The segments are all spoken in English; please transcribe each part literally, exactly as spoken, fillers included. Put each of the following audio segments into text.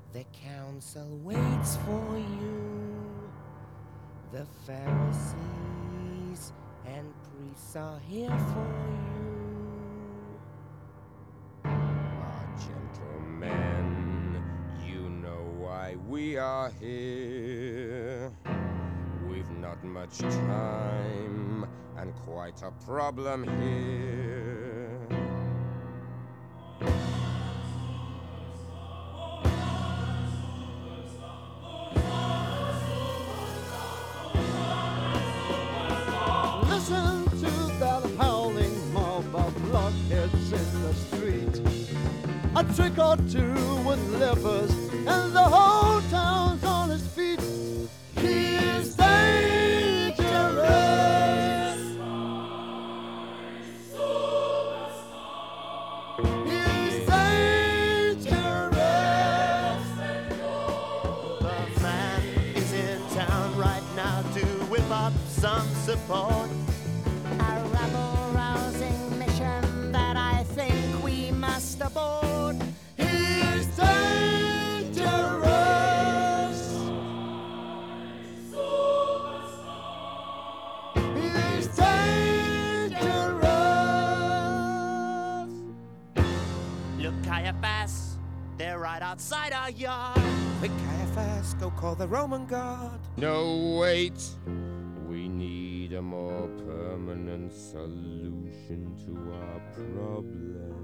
The council waits for you. The Pharisees and priests are here for you. Ah, gentlemen, you know why we are here. We've not much time and quite a problem here. Listen to that howling mob of blockheads in the street. A trick or two with lepers, and the whole town's on its feet. He is dangerous. He is dangerous. The man is in town right now to whip up some support. A rabble-rousing mission that I think we must abort. He's dangerous. He's dangerous. Look, Caiaphas, they're right outside our yard. Quick, Caiaphas, go call the Roman guard. No, wait. We need a more permanent solution to our problem.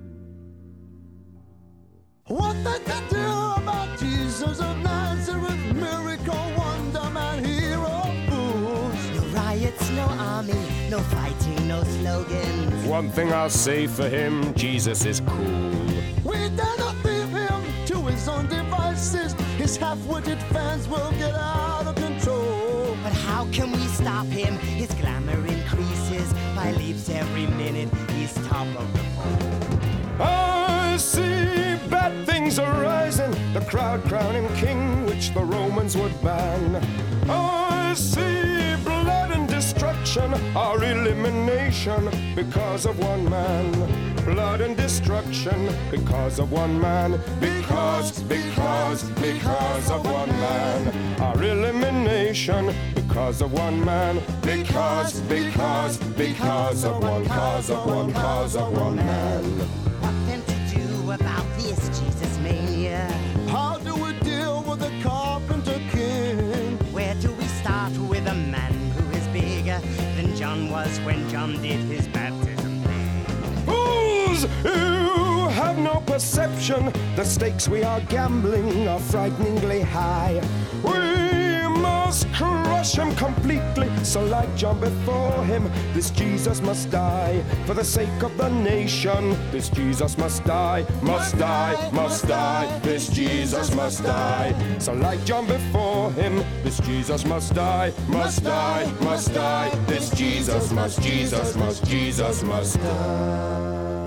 What they can do about Jesus of Nazareth, miracle, wonder man, hero, fools. No riots, no army, no fighting, no slogans. One thing I'll say for him, Jesus is cool. We dare not leave him to his own devices. His half-witted fans will get out of control. But how can we stop him? His glamour increases by leaps every minute. He's top of the pole. I see bad things arising, the crowd crowning king, which the Romans would ban. I see blood and destruction, our elimination because of one man. Blood and destruction because of one man. Because, because, because of one man. Our elimination because of one man. Because, because, because of one cause of one cause of one man. What then to do about this Jesus mania? How do we deal with the carpenter king? Where do we start with a man who is bigger than John was when John did his baptism thing? Fools who have no perception, the stakes we are gambling are frighteningly high. We must crush him completely, so like John before him, this Jesus must die. For the sake of the nation, this Jesus must die, must die, must die, this Jesus must die. So like John before him, this Jesus must die, must die, must die, this Jesus must, Jesus must, Jesus must die.